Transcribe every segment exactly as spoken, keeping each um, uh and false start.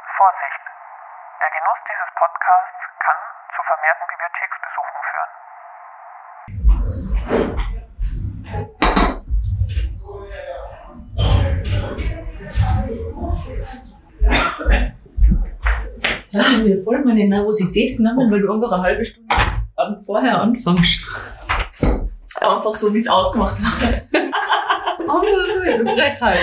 Vorsicht! Der Genuss dieses Podcasts kann zu vermehrten Bibliotheksbesuchen führen. Da hast du mir voll meine Nervosität genommen, weil du einfach eine halbe Stunde vorher anfängst. Einfach so, wie es ausgemacht war. Aber so ist eine Frechheit.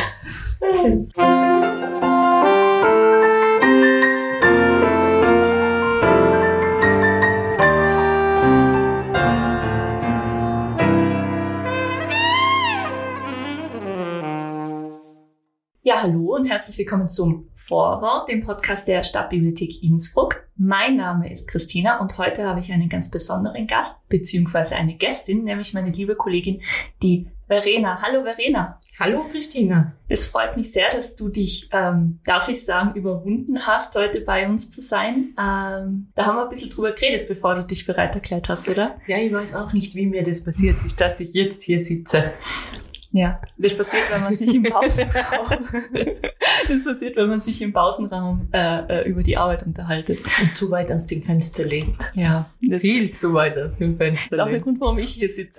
Ja, hallo und herzlich willkommen zum Vorwort, dem Podcast der Stadtbibliothek Innsbruck. Mein Name ist Christina und heute habe ich einen ganz besonderen Gast, beziehungsweise eine Gästin, nämlich meine liebe Kollegin, die Verena. Hallo Verena. Hallo Christina. Es freut mich sehr, dass du dich, ähm, darf ich sagen, überwunden hast, heute bei uns zu sein. Ähm, da haben wir ein bisschen drüber geredet, bevor du dich bereit erklärt hast, oder? Ja, ich weiß auch nicht, wie mir das passiert ist, dass ich jetzt hier sitze. Ja, das passiert, wenn man sich im Pausenraum, das passiert, wenn man sich im Pausenraum äh, über die Arbeit unterhaltet. Und zu weit aus dem Fenster lehnt. Ja. Das Viel zu weit aus dem Fenster lehnt. Das ist auch der Grund, warum ich hier sitze.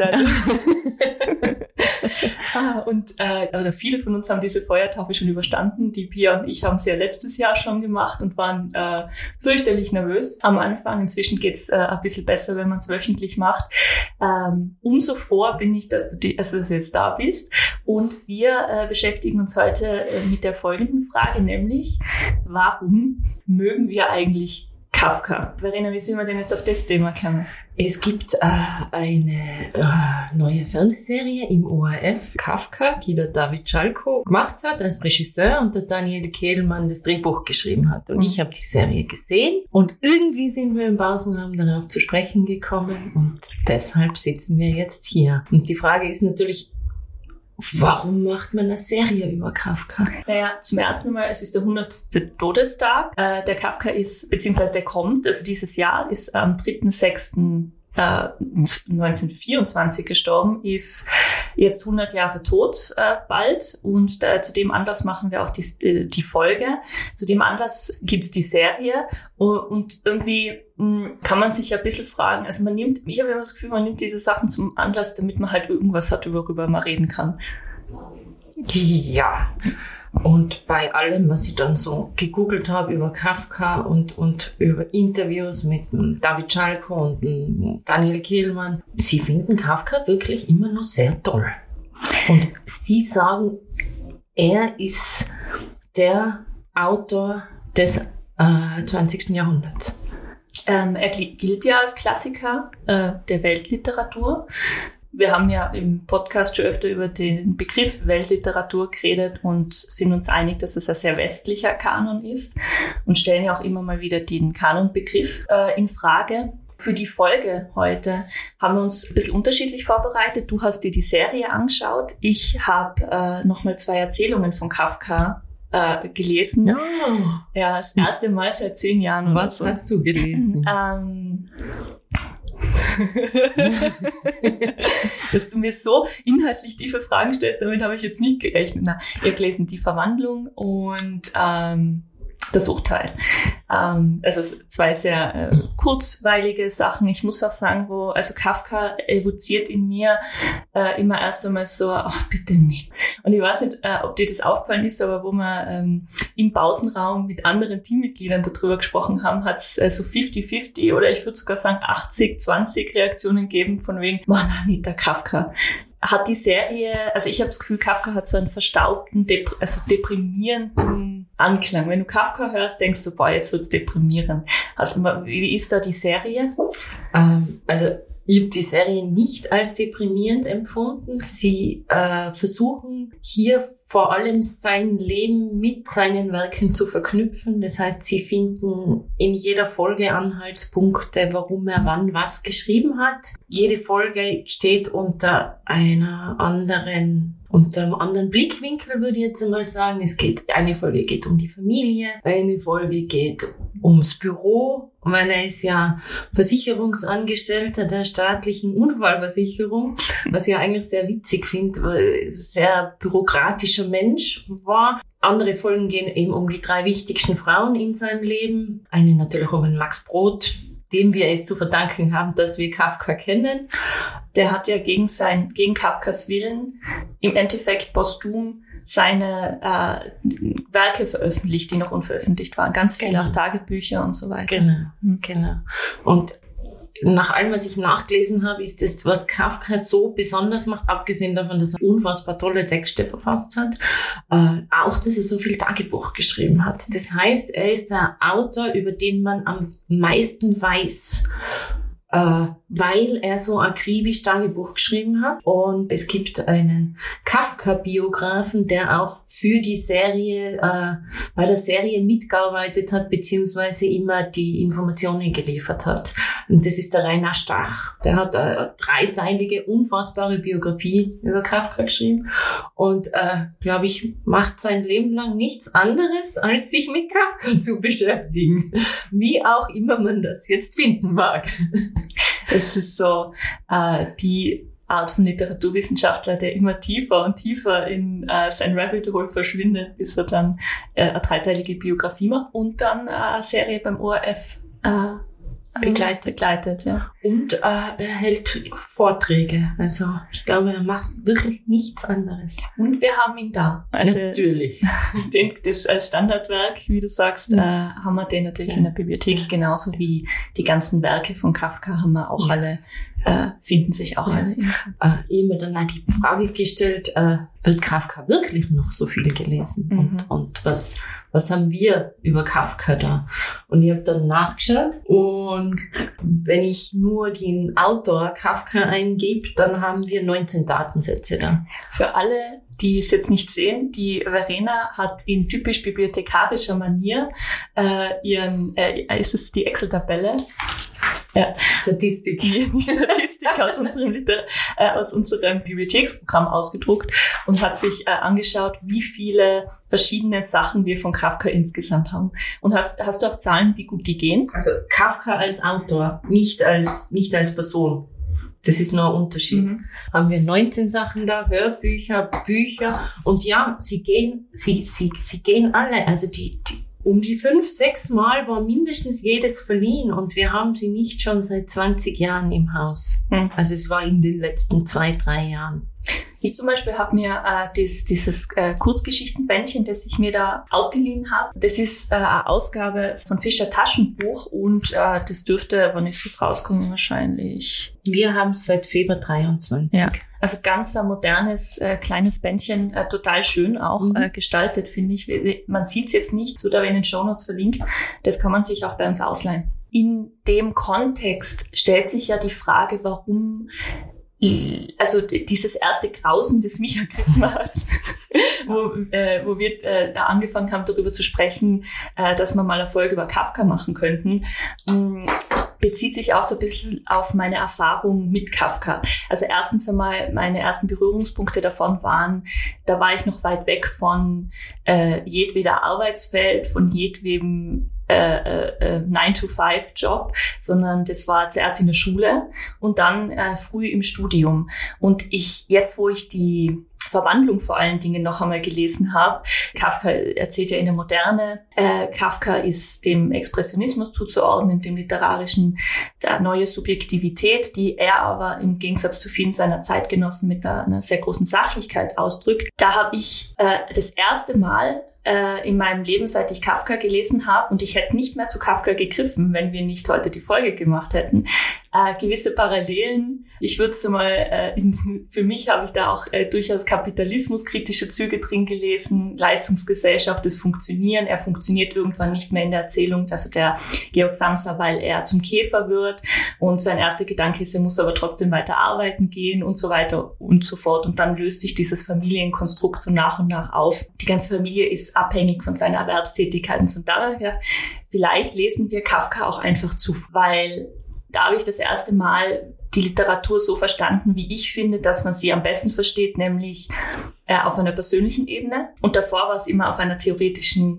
ah, und äh, oder viele von uns haben diese Feuertaufe schon überstanden. Die Pia und ich haben sie ja letztes Jahr schon gemacht und waren äh, fürchterlich nervös am Anfang. Inzwischen geht's äh, ein bisschen besser, wenn man es wöchentlich macht. Ähm, umso froher bin ich, dass du, die, also, dass du jetzt da bist. Und wir äh, beschäftigen uns heute äh, mit der folgenden Frage, nämlich, warum mögen wir eigentlich Kafka? Verena, wie sind wir denn jetzt auf das Thema gekommen? Es gibt äh, eine äh, neue Fernsehserie im O R F, Kafka, die der David Schalko gemacht hat als Regisseur und der Daniel Kehlmann das Drehbuch geschrieben hat. Und mhm. ich habe die Serie gesehen und irgendwie sind wir im Pausenraum darauf zu sprechen gekommen und deshalb sitzen wir jetzt hier. Und die Frage ist natürlich, warum macht man eine Serie über Kafka? Naja, zum ersten Mal, es ist der hundertste Todestag. Äh, der Kafka ist, beziehungsweise der kommt, also dieses Jahr ist am dritten sechsten neunzehnhundertvierundzwanzig gestorben, ist jetzt hundert Jahre tot äh, bald und äh, zu dem Anlass machen wir auch die, die, die Folge. Zu dem Anlass gibt's die Serie und, und irgendwie mh, kann man sich ja ein bisschen fragen, also man nimmt, ich habe immer das Gefühl, man nimmt diese Sachen zum Anlass, damit man halt irgendwas hat, worüber man reden kann. Ja, und bei allem, was ich dann so gegoogelt habe über Kafka und, und über Interviews mit David Schalko und Daniel Kehlmann, sie finden Kafka wirklich immer noch sehr toll. Und sie sagen, er ist der Autor des äh, zwanzigsten Jahrhunderts. Ähm, er gilt ja als Klassiker äh, der Weltliteratur. Wir haben ja im Podcast schon öfter über den Begriff Weltliteratur geredet und sind uns einig, dass es ein sehr westlicher Kanon ist und stellen ja auch immer mal wieder den Kanonbegriff äh, in Frage. Für die Folge heute haben wir uns ein bisschen unterschiedlich vorbereitet. Du hast dir die Serie angeschaut. Ich habe äh, nochmal zwei Erzählungen von Kafka äh, gelesen. Oh. Ja, das erste Mal seit zehn Jahren. Was oder so. hast du gelesen? ähm... Dass du mir so inhaltlich tiefe Fragen stellst, damit habe ich jetzt nicht gerechnet. Na, ihr habt gelesen Die Verwandlung und ähm, Das Urteil. Ähm, also zwei sehr äh, kurzweilige Sachen. Ich muss auch sagen, wo also Kafka evoziert in mir äh, immer erst einmal so, ach bitte nicht. Und ich weiß nicht, äh, ob dir das aufgefallen ist, aber wo wir ähm, im Pausenraum mit anderen Teammitgliedern darüber gesprochen haben, hat es äh, so fünfzig fünfzig oder ich würde sogar sagen achtzig zwanzig Reaktionen gegeben von wegen, Mann, nicht der Kafka. Hat die Serie, also ich habe das Gefühl, Kafka hat so einen verstaubten, dep- also deprimierenden Anklang. Wenn du Kafka hörst, denkst du, boah, jetzt wird's deprimierend. Also, wie ist da die Serie? Ähm, also ich habe die Serie nicht als deprimierend empfunden. Sie äh, versuchen hier vor allem sein Leben mit seinen Werken zu verknüpfen. Das heißt, sie finden in jeder Folge Anhaltspunkte, warum er wann was geschrieben hat. Jede Folge steht unter einer anderen unter einem anderen Blickwinkel, würde ich jetzt einmal sagen. Es geht, eine Folge geht um die Familie, eine Folge geht ums Büro, weil er ist ja Versicherungsangestellter der staatlichen Unfallversicherung, was ich ja eigentlich sehr witzig finde, weil er ein sehr bürokratischer Mensch war. Andere Folgen gehen eben um die drei wichtigsten Frauen in seinem Leben. Eine natürlich um den Max Brod, dem wir es zu verdanken haben, dass wir Kafka kennen. Der hat ja gegen sein, gegen Kafkas Willen im Endeffekt posthum seine äh, Werke veröffentlicht, die noch unveröffentlicht waren. Ganz viele Genau. auch Tagebücher und so weiter. Genau, Mhm. genau. Und nach allem, was ich nachgelesen habe, ist das, was Kafka so besonders macht, abgesehen davon, dass er unfassbar tolle Texte verfasst hat, äh, auch, dass er so viel Tagebuch geschrieben hat. Das heißt, er ist der Autor, über den man am meisten weiß, äh, weil er so akribisch Tagebuch geschrieben hat. Und es gibt einen Kafka-Biografen, der auch für die Serie, äh, bei der Serie mitgearbeitet hat, beziehungsweise immer die Informationen geliefert hat. Und das ist der Rainer Stach. Der hat eine dreiteilige, unfassbare Biografie über Kafka geschrieben und, äh, glaube ich, macht sein Leben lang nichts anderes, als sich mit Kafka zu beschäftigen. Wie auch immer man das jetzt finden mag. Es ist so äh, die Art von Literaturwissenschaftler, der immer tiefer und tiefer in äh, sein Rabbit Hole verschwindet, bis er dann äh, eine dreiteilige Biografie macht und dann äh, eine Serie beim O R F äh, Begleitet. begleitet ja. Und äh, er hält Vorträge. Also ich glaube, er macht wirklich nichts anderes. Und wir haben ihn da. Also Natürlich. den, das als Standardwerk, wie du sagst, Ja. äh, haben wir den natürlich Ja. in der Bibliothek, Ja. genauso wie die ganzen Werke von Kafka haben wir auch Ja. alle, äh, finden sich auch Ja. alle. In Äh, ich habe mir dann auch die Frage gestellt, äh, wird Kafka wirklich noch so viel gelesen? Mhm. Und, und was, was haben wir über Kafka da? Und ich habe dann nachgeschaut und wenn ich nur den Autor Kafka eingebe, dann haben wir neunzehn Datensätze da. Für alle, die es jetzt nicht sehen, die Verena hat in typisch bibliothekarischer Manier äh, ihren, äh, ist es die Excel-Tabelle? Ja, Statistik. die die Statistik aus unserem, Liter äh, aus unserem Bibliotheksprogramm ausgedruckt und hat sich äh, angeschaut, wie viele verschiedene Sachen wir von Kafka insgesamt haben. Und hast, hast du auch Zahlen, wie gut die gehen? Also Kafka als Autor, nicht als, nicht als Person. Das ist noch ein Unterschied. Mhm. Haben wir neunzehn Sachen da, Hörbücher, Bücher. Und ja, sie gehen, sie, sie, sie gehen alle. Also die, die, um die fünf, sechs Mal war mindestens jedes verliehen. Und wir haben sie nicht schon seit zwanzig Jahren im Haus. Mhm. Also es war in den letzten zwei, drei Jahren. Ich zum Beispiel habe mir äh, dies, dieses äh, Kurzgeschichtenbändchen, das ich mir da ausgeliehen habe, das ist äh, eine Ausgabe von Fischer Taschenbuch und äh, das dürfte, wann ist das rauskommen, wahrscheinlich? Wir haben es seit Februar dreiundzwanzig. Ja. Also ganz ein modernes, äh, kleines Bändchen, äh, total schön auch Mhm. äh, gestaltet, finde ich. Man sieht es jetzt nicht, so da in den Shownotes verlinkt. Das kann man sich auch bei uns ausleihen. In dem Kontext stellt sich ja die Frage, warum also dieses erste Grausen, das mich ergriffen hat, wo, äh, wo wir äh, angefangen haben, darüber zu sprechen, äh, dass wir mal eine Folge über Kafka machen könnten, mh, bezieht sich auch so ein bisschen auf meine Erfahrung mit Kafka. Also erstens einmal, meine ersten Berührungspunkte davon waren, da war ich noch weit weg von äh, jedweder Arbeitswelt, von jedwedem äh, äh, nine to five Job, sondern das war zuerst in der Schule und dann äh, früh im Studium. Und ich, jetzt wo ich die Verwandlung vor allen Dingen noch einmal gelesen habe. Kafka erzählt ja in der Moderne. Äh, Kafka ist dem Expressionismus zuzuordnen, dem literarischen, der neue Subjektivität, die er aber im Gegensatz zu vielen seiner Zeitgenossen mit einer, einer sehr großen Sachlichkeit ausdrückt. Da habe ich äh, das erste Mal in meinem Leben, seit ich Kafka gelesen habe, und ich hätte nicht mehr zu Kafka gegriffen, wenn wir nicht heute die Folge gemacht hätten, äh, gewisse Parallelen. Ich würde es mal, äh, in, für mich habe ich da auch äh, durchaus kapitalismuskritische Züge drin gelesen, Leistungsgesellschaft, das Funktionieren. Er funktioniert irgendwann nicht mehr in der Erzählung, also der Georg Samsa, weil er zum Käfer wird und sein erster Gedanke ist, er muss aber trotzdem weiter arbeiten gehen und so weiter und so fort. Und dann löst sich dieses Familienkonstrukt so nach und nach auf. Die ganze Familie ist abhängig von seiner Erwerbstätigkeit. Und so da habe ich gedacht, vielleicht lesen wir Kafka auch einfach zu, weil da habe ich das erste Mal die Literatur so verstanden, wie ich finde, dass man sie am besten versteht, nämlich äh, auf einer persönlichen Ebene. Und davor war es immer auf einer theoretischen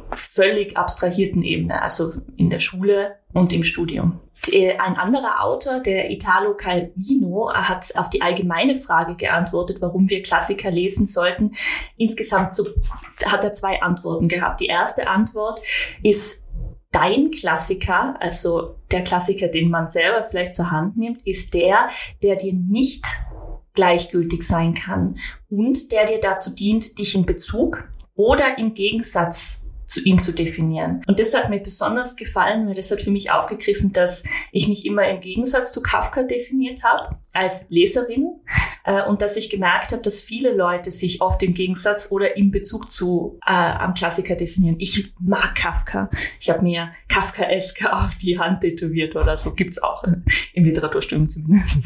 völlig abstrahierten Ebene, also in der Schule und im Studium. Ein anderer Autor, der Italo Calvino, hat auf die allgemeine Frage geantwortet, warum wir Klassiker lesen sollten. Insgesamt so, hat er zwei Antworten gehabt. Die erste Antwort ist, dein Klassiker, also der Klassiker, den man selber vielleicht zur Hand nimmt, ist der, der dir nicht gleichgültig sein kann und der dir dazu dient, dich in Bezug oder im Gegensatz zu ihm zu definieren. Und das hat mir besonders gefallen, weil das hat für mich aufgegriffen, dass ich mich immer im Gegensatz zu Kafka definiert habe, als Leserin, äh, und dass ich gemerkt habe, dass viele Leute sich oft im Gegensatz oder im Bezug zu äh, am Klassiker definieren. Ich mag Kafka. Ich habe mir Kafkaeske auf die Hand tätowiert oder so. Gibt's auch im Literaturstudium zumindest.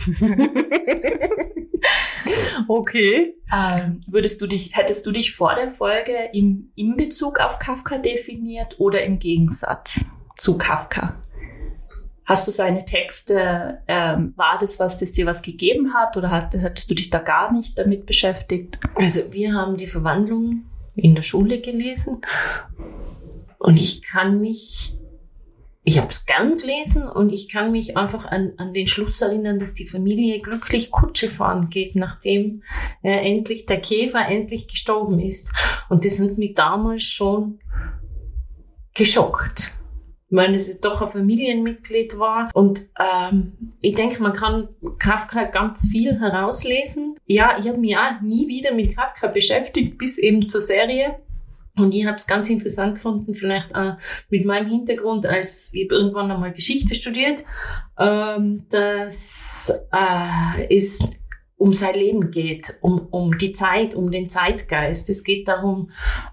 Okay. Ähm, würdest du dich, hättest du dich vor der Folge im, in Bezug auf Kafka definiert oder im Gegensatz zu Kafka? Hast du seine Texte, ähm, war das was, das dir was gegeben hat oder hast, hattest du dich da gar nicht damit beschäftigt? Also wir haben die Verwandlung in der Schule gelesen und ich kann mich, ich habe es gern gelesen und ich kann mich einfach an, an den Schluss erinnern, dass die Familie glücklich Kutsche fahren geht, nachdem äh, endlich der Käfer endlich gestorben ist. Und das hat mich damals schon geschockt, weil es doch ein Familienmitglied war. Und ähm, ich denke, man kann Kafka ganz viel herauslesen. Ja, ich habe mich auch nie wieder mit Kafka beschäftigt, bis eben zur Serie. Und ich habe es ganz interessant gefunden, vielleicht auch mit meinem Hintergrund, als ich irgendwann einmal Geschichte studiert, ähm, dass äh, es um sein Leben geht, um, um die Zeit, um den Zeitgeist. Es geht darum,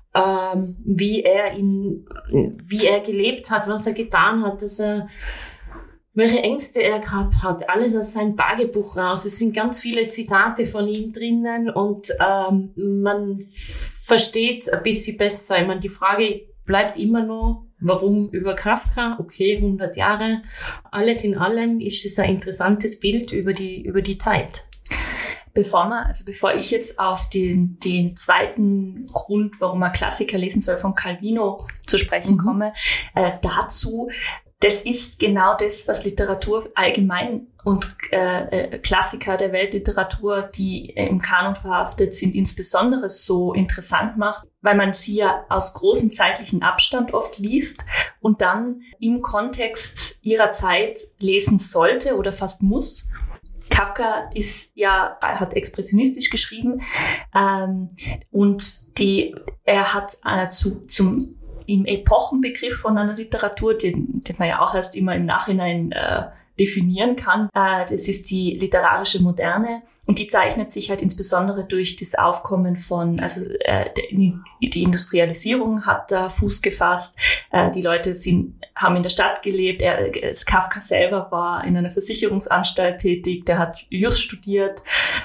ähm, wie er in, wie er gelebt hat, was er getan hat, dass er, welche Ängste er gehabt hat, alles aus seinem Tagebuch raus. Es sind ganz viele Zitate von ihm drinnen und ähm, man versteht es ein bisschen besser. Ich meine, die Frage bleibt immer noch, warum über Kafka? Okay, hundert Jahre. Alles in allem ist es ein interessantes Bild über die, über die Zeit. Bevor man, also bevor ich jetzt auf den, den zweiten Grund, warum man Klassiker lesen soll, von Calvino zu sprechen mhm. komme, äh, dazu, das ist genau das, was Literatur allgemein und äh, Klassiker der Weltliteratur, die im Kanon verhaftet sind, insbesondere so interessant macht, weil man sie ja aus großem zeitlichen Abstand oft liest und dann im Kontext ihrer Zeit lesen sollte oder fast muss. Kafka ist ja, hat expressionistisch geschrieben ähm, und die, er hat äh, zu, zum im Epochenbegriff von einer Literatur, den, den man ja auch erst immer im Nachhinein äh, definieren kann. Äh, das ist die literarische Moderne und die zeichnet sich halt insbesondere durch das Aufkommen von, also äh, die, die Industrialisierung hat da Fuß gefasst. Äh, die Leute sind, haben in der Stadt gelebt. Er, Kafka selber war in einer Versicherungsanstalt tätig. Der hat Jus studiert.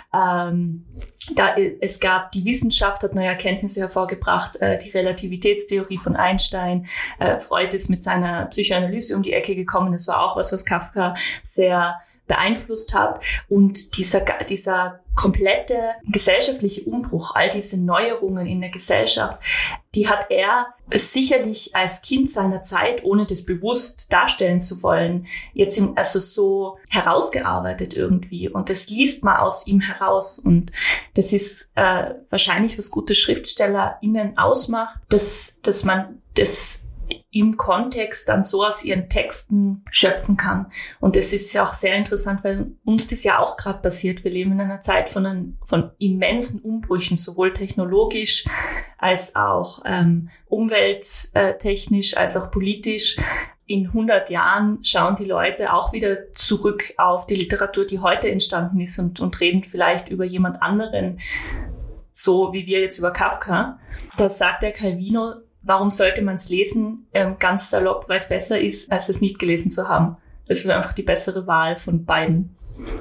Ähm, Da, es gab, die Wissenschaft hat neue Erkenntnisse hervorgebracht, äh, die Relativitätstheorie von Einstein. Äh, Freud ist mit seiner Psychoanalyse um die Ecke gekommen. Das war auch was, was Kafka sehr beeinflusst hat. Und dieser, dieser komplette gesellschaftliche Umbruch, all diese Neuerungen in der Gesellschaft, die hat er sicherlich als Kind seiner Zeit, ohne das bewusst darstellen zu wollen, jetzt im, also so herausgearbeitet irgendwie. Und das liest man aus ihm heraus. Und das ist äh, wahrscheinlich, was gute SchriftstellerInnen ausmacht, dass, dass man das im Kontext dann so aus ihren Texten schöpfen kann. Und das ist ja auch sehr interessant, weil uns das ja auch gerade passiert. Wir leben in einer Zeit von, einen, von immensen Umbrüchen, sowohl technologisch als auch ähm, umwelttechnisch, als auch politisch. In hundert Jahren schauen die Leute auch wieder zurück auf die Literatur, die heute entstanden ist und, und reden vielleicht über jemand anderen, so wie wir jetzt über Kafka. Da sagt der Calvino, warum sollte man es lesen? Ähm, ganz salopp, weil es besser ist, als es nicht gelesen zu haben. Das ist einfach die bessere Wahl von beiden.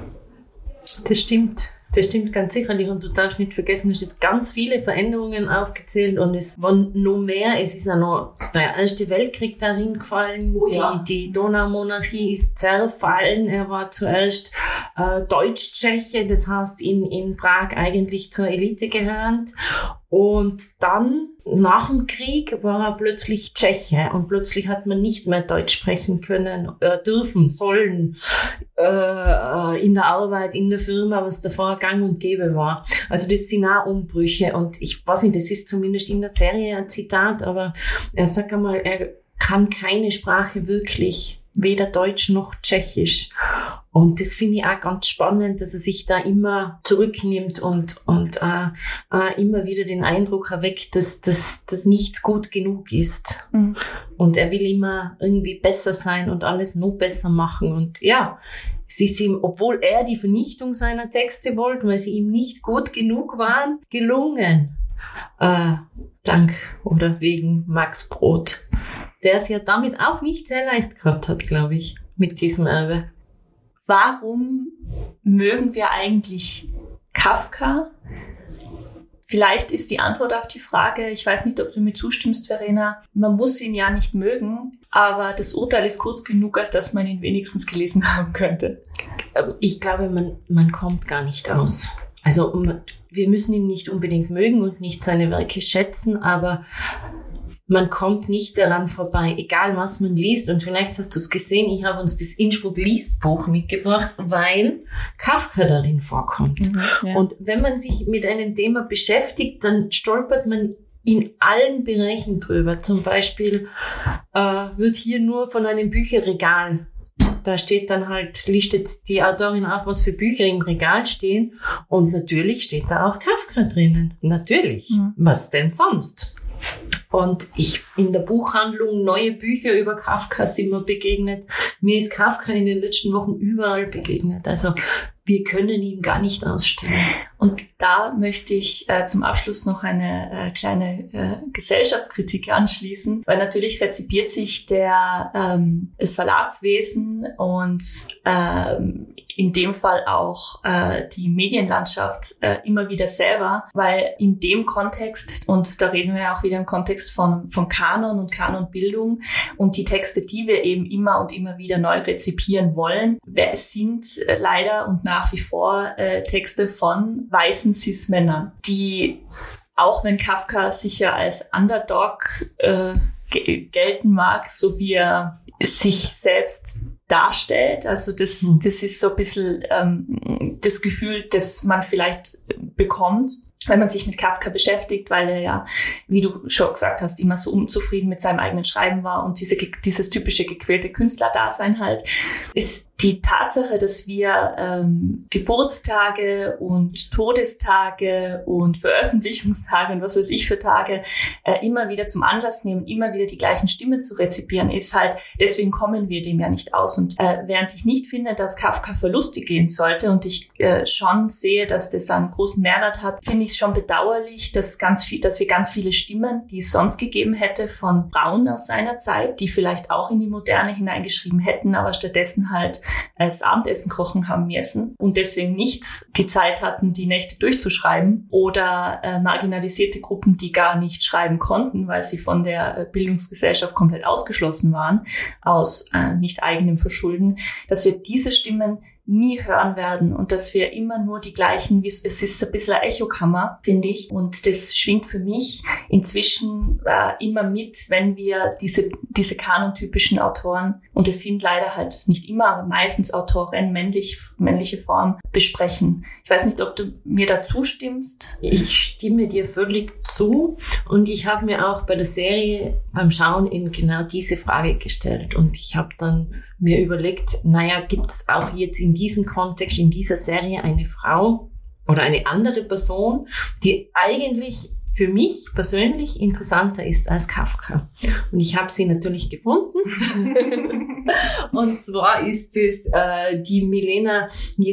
Das stimmt. Das stimmt ganz sicherlich. Und du darfst nicht vergessen, du hast jetzt ganz viele Veränderungen aufgezählt und es waren noch mehr. Es ist auch noch der Erste Weltkrieg darin gefallen. Oh, ja. Die, die Donaumonarchie ist zerfallen. Er war zuerst äh, Deutsch-Tscheche, das heißt in, in Prag eigentlich zur Elite gehörend. Und dann, nach dem Krieg, war er plötzlich Tscheche und plötzlich hat man nicht mehr Deutsch sprechen können, äh, dürfen, sollen, äh, in der Arbeit, in der Firma, was davor gang und gäbe war. Also das sind auch Umbrüche und ich weiß nicht, das ist zumindest in der Serie ein Zitat, aber er sagt einmal, er kann keine Sprache wirklich, weder Deutsch noch Tschechisch. Und das finde ich auch ganz spannend, dass er sich da immer zurücknimmt und, und äh, äh, immer wieder den Eindruck erweckt, dass, dass, dass nichts gut genug ist. Mhm. Und er will immer irgendwie besser sein und alles noch besser machen. Und ja, es ist ihm, obwohl er die Vernichtung seiner Texte wollte, weil sie ihm nicht gut genug waren, gelungen. Äh, dank oder wegen Max Brod, der es ja damit auch nicht sehr leicht gehabt hat, glaube ich, mit diesem Erbe. Warum mögen wir eigentlich Kafka? Vielleicht ist die Antwort auf die Frage, ich weiß nicht, ob du mir zustimmst, Verena, man muss ihn ja nicht mögen, aber das Urteil ist kurz genug, als dass man ihn wenigstens gelesen haben könnte. Ich glaube, man, man kommt gar nicht aus. Also wir müssen ihn nicht unbedingt mögen und nicht seine Werke schätzen, aber man kommt nicht daran vorbei, egal was man liest. Und vielleicht hast du es gesehen, ich habe uns das Innsbruck-Liest-Buch mitgebracht, weil Kafka darin vorkommt. Mhm, ja. Und wenn man sich mit einem Thema beschäftigt, dann stolpert man in allen Bereichen drüber. Zum Beispiel äh, wird hier nur von einem Bücherregal, da steht dann halt, listet die Autorin auf, was für Bücher im Regal stehen. Und natürlich steht da auch Kafka drinnen. Natürlich. Mhm. Was denn sonst? Und ich in der Buchhandlung neue Bücher über Kafka sind mir begegnet. Mir ist Kafka in den letzten Wochen überall begegnet. Also wir können ihn gar nicht ausstellen. Und da möchte ich äh, zum Abschluss noch eine äh, kleine äh, Gesellschaftskritik anschließen, weil natürlich rezipiert sich der ähm, das Verlagswesen und ähm, in dem Fall auch äh, die Medienlandschaft äh, immer wieder selber, weil in dem Kontext, und da reden wir ja auch wieder im Kontext von, von Kanon und Kanonbildung und die Texte, die wir eben immer und immer wieder neu rezipieren wollen, sind äh, leider und nach wie vor äh, Texte von weißen Cis-Männern, die, auch wenn Kafka sicher als Underdog äh, g- gelten mag, so wie er sich selbst darstellt. Also das, mhm. das ist so ein bisschen ähm, das Gefühl, das man vielleicht bekommt, wenn man sich mit Kafka beschäftigt, weil er ja, wie du schon gesagt hast, immer so unzufrieden mit seinem eigenen Schreiben war und diese, dieses typische gequälte Künstlerdasein halt, ist die Tatsache, dass wir ähm, Geburtstage und Todestage und Veröffentlichungstage und was weiß ich für Tage äh, immer wieder zum Anlass nehmen, immer wieder die gleichen Stimmen zu rezipieren, ist halt, deswegen kommen wir dem ja nicht aus. Und äh, während ich nicht finde, dass Kafka verlustig gehen sollte und ich äh, schon sehe, dass das einen großen Mehrwert hat, finde ich es schon bedauerlich, dass ganz viel, dass wir ganz viele Stimmen, die es sonst gegeben hätte, von Frauen aus seiner Zeit, die vielleicht auch in die Moderne hineingeschrieben hätten, aber stattdessen halt das Abendessen kochen haben müssen und deswegen nicht die Zeit hatten, die Nächte durchzuschreiben, oder äh, marginalisierte Gruppen, die gar nicht schreiben konnten, weil sie von der äh, Bildungsgesellschaft komplett ausgeschlossen waren, aus äh, nicht eigenem Verschulden, dass wir diese Stimmen nie hören werden und dass wir immer nur die gleichen, es ist ein bisschen eine Echokammer, finde ich, und das schwingt für mich inzwischen äh, immer mit, wenn wir diese diese kanontypischen Autoren, und es sind leider halt nicht immer, aber meistens Autoren, männlich, männliche Form, besprechen. Ich weiß nicht, ob du mir da zustimmst. Ich stimme dir völlig zu und ich habe mir auch bei der Serie beim Schauen eben genau diese Frage gestellt und ich habe dann mir überlegt, naja, gibt es auch jetzt in diesem Kontext, in dieser Serie eine Frau oder eine andere Person, die eigentlich für mich persönlich interessanter ist als Kafka. Und ich habe sie natürlich gefunden. Und zwar ist es äh, die Milena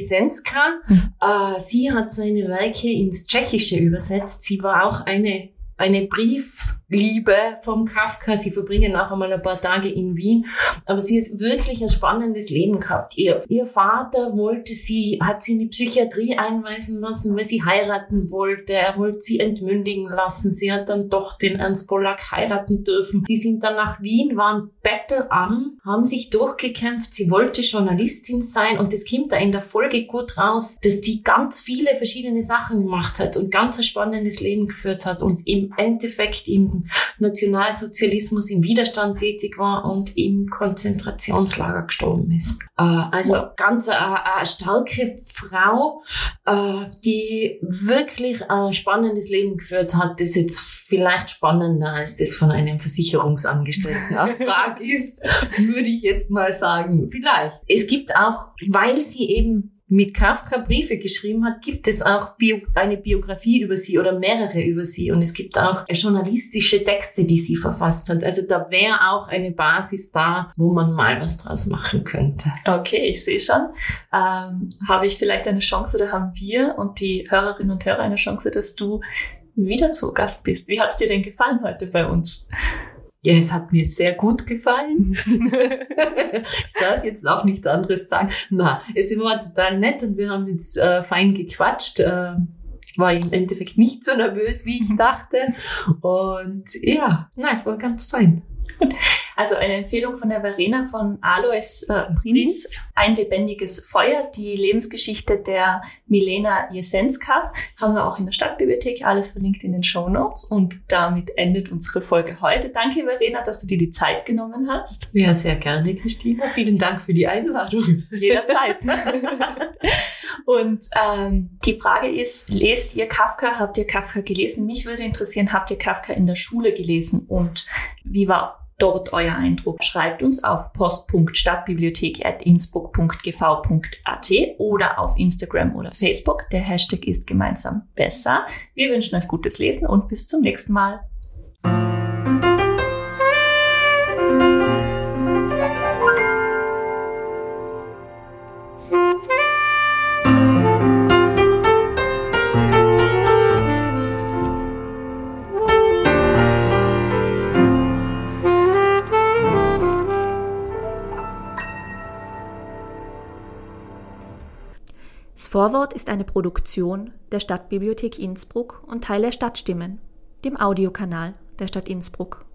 Jesenská. Äh, sie hat seine Werke ins Tschechische übersetzt. Sie war auch eine eine Briefliebe vom Kafka. Sie verbringen auch einmal ein paar Tage in Wien. Aber sie hat wirklich ein spannendes Leben gehabt. Ihr, ihr Vater wollte sie, hat sie in die Psychiatrie einweisen lassen, weil sie heiraten wollte. Er wollte sie entmündigen lassen. Sie hat dann doch den Ernst Pollack heiraten dürfen. Die sind dann nach Wien, waren bettelarm, haben sich durchgekämpft. Sie wollte Journalistin sein und das kommt da in der Folge gut raus, dass die ganz viele verschiedene Sachen gemacht hat und ganz ein spannendes Leben geführt hat und im Endeffekt im Nationalsozialismus im Widerstand tätig war und im Konzentrationslager gestorben ist. Äh, also ja. ganz eine, eine starke Frau, äh, die wirklich ein spannendes Leben geführt hat, das jetzt vielleicht spannender als das von einem Versicherungsangestellten aus Prag ist, würde ich jetzt mal sagen. Vielleicht. Es gibt auch, weil sie eben mit Kafka Briefe geschrieben hat, gibt es auch Bio- eine Biografie über sie oder mehrere über sie. Und es gibt auch journalistische Texte, die sie verfasst hat. Also da wäre auch eine Basis da, wo man mal was draus machen könnte. Okay, ich sehe schon. Ähm, habe ich vielleicht eine Chance oder haben wir und die Hörerinnen und Hörer eine Chance, dass du wieder zu Gast bist? Wie hat es dir denn gefallen heute bei uns? Ja, es hat mir sehr gut gefallen. Ich darf jetzt auch nichts anderes sagen. Na, es war total nett und wir haben jetzt äh, fein gequatscht. Äh, war im Endeffekt nicht so nervös, wie ich dachte. Und ja, na, es war ganz fein. Also eine Empfehlung von der Verena von Alois äh, Prinz, Ein lebendiges Feuer, die Lebensgeschichte der Milena Jesenska, haben wir auch in der Stadtbibliothek, alles verlinkt in den Shownotes und damit endet unsere Folge heute. Danke Verena, dass du dir die Zeit genommen hast. Ja, sehr gerne, Christina. Vielen Dank für die Einladung. Jederzeit. Und ähm, die Frage ist, lest ihr Kafka? Habt ihr Kafka gelesen? Mich würde interessieren, habt ihr Kafka in der Schule gelesen? Und wie war dort euer Eindruck? Schreibt uns auf post punkt stadtbibliothek at innsbruck punkt g v punkt a t oder auf Instagram oder Facebook. Der Hashtag ist gemeinsam besser. Wir wünschen euch gutes Lesen und bis zum nächsten Mal. Das Vorwort ist eine Produktion der Stadtbibliothek Innsbruck und Teil der Stadtstimmen, dem Audiokanal der Stadt Innsbruck.